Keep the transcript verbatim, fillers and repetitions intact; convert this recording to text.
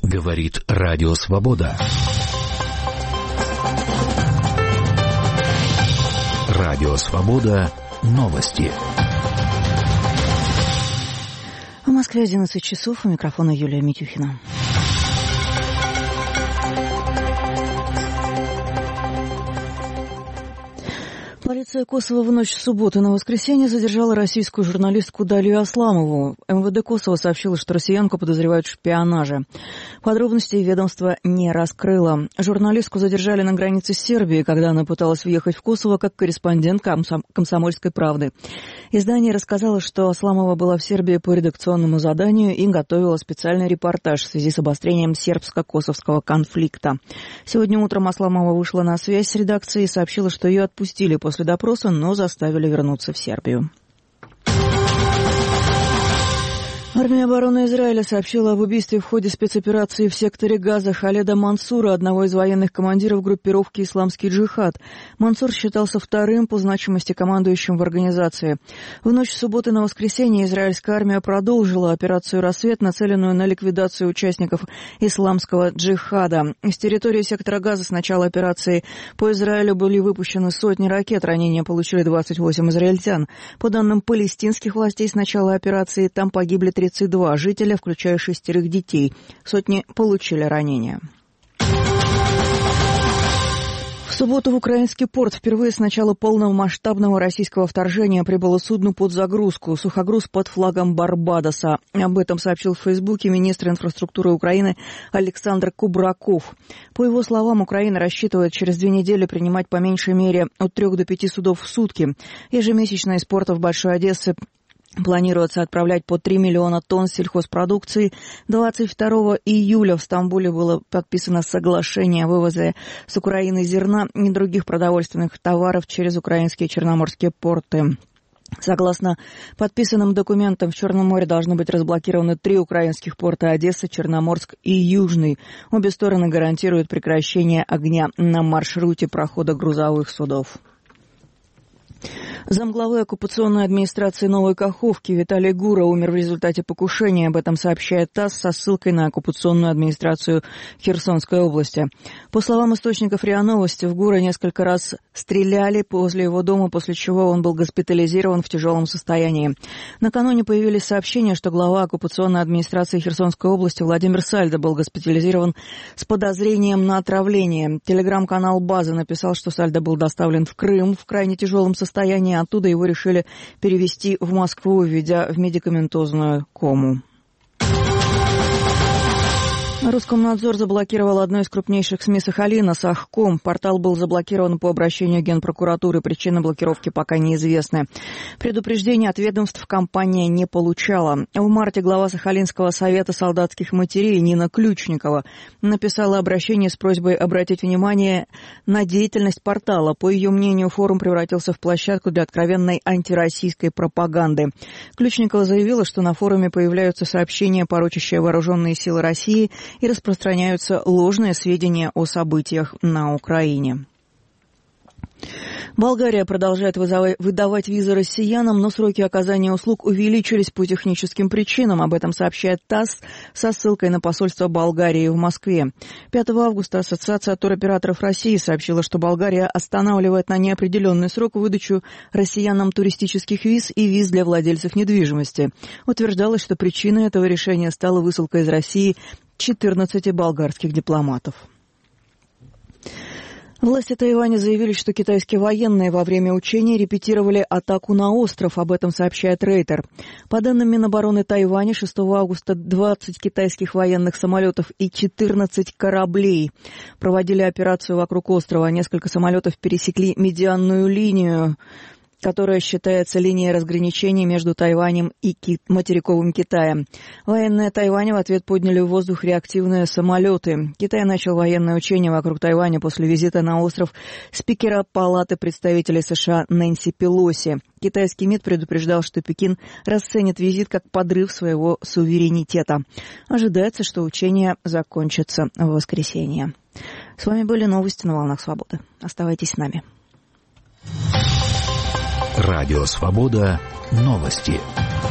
Говорит Радио Свобода. Радио Свобода. Новости. В Москве одиннадцать часов. У микрофона Юлия Митюхина. Полиция Косово в ночь с субботы на воскресенье задержала российскую журналистку Далию Асламову. МВД Косово сообщило, что россиянку подозревают в шпионаже. Подробностей ведомство не раскрыло. Журналистку задержали на границе с Сербией, когда она пыталась въехать в Косово как корреспондент «Комсомольской правды». Издание рассказало, что Асламова была в Сербии по редакционному заданию и готовила специальный репортаж в связи с обострением сербско-косовского конфликта. Сегодня утром Асламова вышла на связь с редакцией и сообщила, что ее отпустили после После допроса, но заставили вернуться в Сербию. Армия обороны Израиля сообщила об убийстве в ходе спецоперации в секторе Газа Халеда Мансура, одного из военных командиров группировки «Исламский джихад». Мансур считался вторым по значимости командующим в организации. В ночь с субботы на воскресенье израильская армия продолжила операцию «Рассвет», нацеленную на ликвидацию участников «Исламского джихада». С территории сектора Газа с начала операции по Израилю были выпущены сотни ракет, ранения получили двадцать восемь израильтян. По данным палестинских властей, с начала операции там погибли тридцать два жителя, включая шестерых детей. Сотни получили ранения. В субботу в украинский порт впервые с начала полномасштабного российского вторжения прибыло судно под загрузку, сухогруз под флагом Барбадоса. Об этом сообщил в Фейсбуке министр инфраструктуры Украины Александр Кубраков. По его словам, Украина рассчитывает через две недели принимать по меньшей мере от трех до пяти судов в сутки. Ежемесячно из порта в Большой Одессе планируется отправлять по три миллиона тонн сельхозпродукции. двадцать второго июля в Стамбуле было подписано соглашение о вывозе с Украины зерна и других продовольственных товаров через украинские черноморские порты. Согласно подписанным документам, в Черном море должны быть разблокированы три украинских порта: Одесса, Черноморск и Южный. Обе стороны гарантируют прекращение огня на маршруте прохода грузовых судов. Замглавы оккупационной администрации Новой Каховки Виталий Гура умер в результате покушения. Об этом сообщает ТАСС со ссылкой на оккупационную администрацию Херсонской области. По словам источников РИА Новости, в Гура несколько раз стреляли возле его дома, после чего он был госпитализирован в тяжелом состоянии. Накануне появились сообщения, что глава оккупационной администрации Херсонской области Владимир Сальдо был госпитализирован с подозрением на отравление. Телеграм-канал «База» написал, что Сальдо был доставлен в Крым в крайне тяжелом состоянии. Оттуда его решили перевести в Москву, введя в медикаментозную кому. Роскомнадзор заблокировал одно из крупнейших СМИ Сахалина, Сахком. Портал был заблокирован по обращению Генпрокуратуры. Причина блокировки пока неизвестны. Предупреждения от ведомств компания не получала. В марте глава Сахалинского совета солдатских матерей Нина Ключникова написала обращение с просьбой обратить внимание на деятельность портала. По ее мнению, форум превратился в площадку для откровенной антироссийской пропаганды. Ключникова заявила, что на форуме появляются сообщения, порочащие вооруженные силы России, и распространяются ложные сведения о событиях на Украине. Болгария продолжает выдавать визы россиянам, но сроки оказания услуг увеличились по техническим причинам. Об этом сообщает ТАСС со ссылкой на посольство Болгарии в Москве. пятого августа Ассоциация туроператоров России сообщила, что Болгария останавливает на неопределенный срок выдачу россиянам туристических виз и виз для владельцев недвижимости. Утверждалось, что причиной этого решения стала высылка из России четырнадцати болгарских дипломатов. Власти Тайваня заявили, что китайские военные во время учений репетировали атаку на остров. Об этом сообщает Рейтер. По данным Минобороны Тайваня, шестого августа двадцать китайских военных самолетов и четырнадцать кораблей проводили операцию вокруг острова. Несколько самолетов пересекли медианную линию, которая считается линией разграничения между Тайванем и Ки- материковым Китаем. Военные Тайваня в ответ подняли в воздух реактивные самолеты. Китай начал военное учение вокруг Тайваня после визита на остров спикера Палаты представителей США Нэнси Пелоси. Китайский МИД предупреждал, что Пекин расценит визит как подрыв своего суверенитета. Ожидается, что учения закончатся в воскресенье. С вами были новости на Волнах Свободы. Оставайтесь с нами. Радио Свобода. Новости.